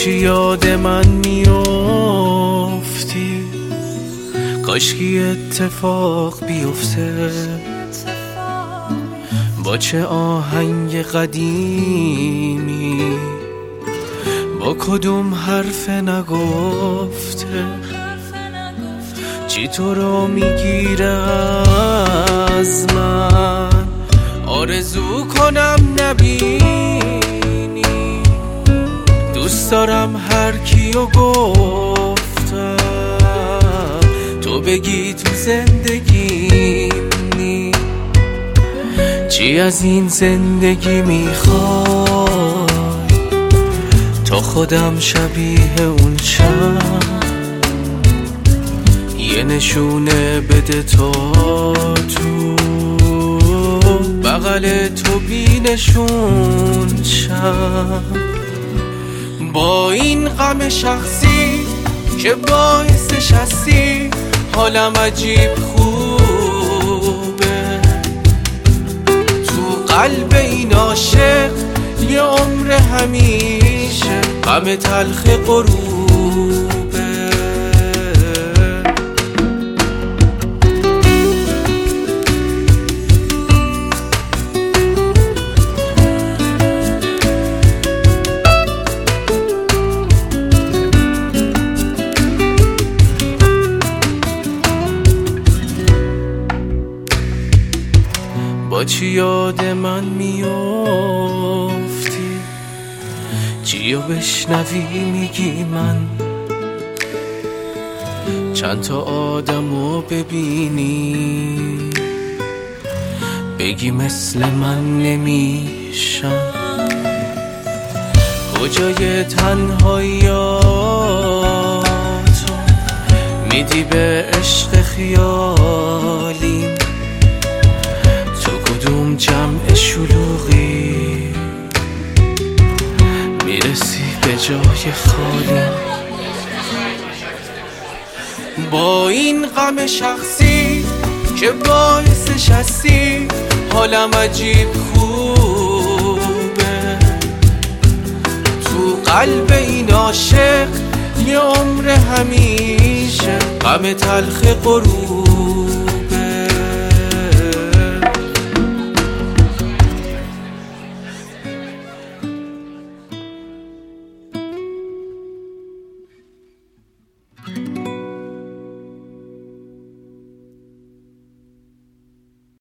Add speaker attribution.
Speaker 1: چی یاد من میافتی؟ کاشکی اتفاق بیفته، با چه آهنگ قدیمی، با کدوم حرف نگفته، چی تو رو میگیره از من، آرزو کنم نبینی. دوست دارم هر کیو گفتم تو بگی تو زندگی نی. چی از این زندگی میخوای تا خودم شبیه اون شم؟ یه نشونه بده تا تو بغل تو بی نشون شم. با این غم شخصی که باعثش هستی حالم عجیب خوبه، تو قلب این عاشق یه عمر همیشه غم تلخ غروبه. با چی یاد من میافتی؟ چیو بشنوی میگی من؟ چند تا آدمو ببینی بگی مثل من نمیشن؟ کجای تنهاییاتو میدی به عشق خیالیم؟ جمع شلوغی میرسی به جای خالی. با این غم شخصی که باعثش هستی حالم عجیب خوبه، تو قلب این عاشق یه عمر همیشه غم تلخ غروب.